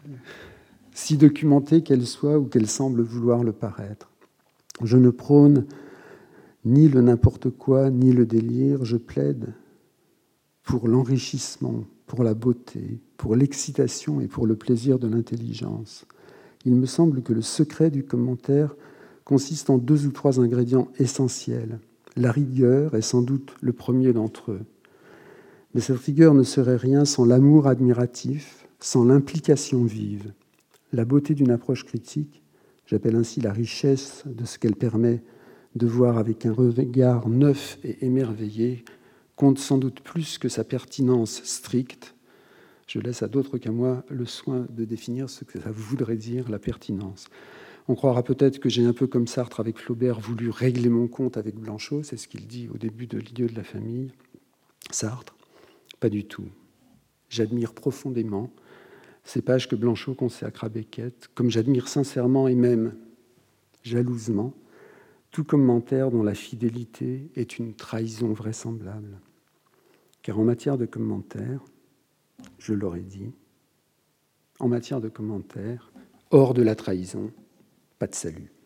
Si documentées qu'elles soient ou qu'elles semblent vouloir le paraître. Je ne prône ni le n'importe quoi, ni le délire, je plaide pour l'enrichissement, pour la beauté, pour l'excitation et pour le plaisir de l'intelligence. Il me semble que le secret du commentaire consiste en deux ou trois ingrédients essentiels. La rigueur est sans doute le premier d'entre eux. Mais cette rigueur ne serait rien sans l'amour admiratif, sans l'implication vive. La beauté d'une approche critique, j'appelle ainsi la richesse de ce qu'elle permet de voir avec un regard neuf et émerveillé, compte sans doute plus que sa pertinence stricte. Je laisse à d'autres qu'à moi le soin de définir ce que ça voudrait dire, la pertinence. On croira peut-être que j'ai un peu comme Sartre avec Flaubert voulu régler mon compte avec Blanchot, c'est ce qu'il dit au début de L'idiot de la famille. Sartre, pas du tout. J'admire profondément ces pages que Blanchot consacre à Beckett, comme j'admire sincèrement et même jalousement tout commentaire dont la fidélité est une trahison vraisemblable. Car en matière de commentaire, je l'aurais dit, en matière de commentaire, hors de la trahison, pas de salut.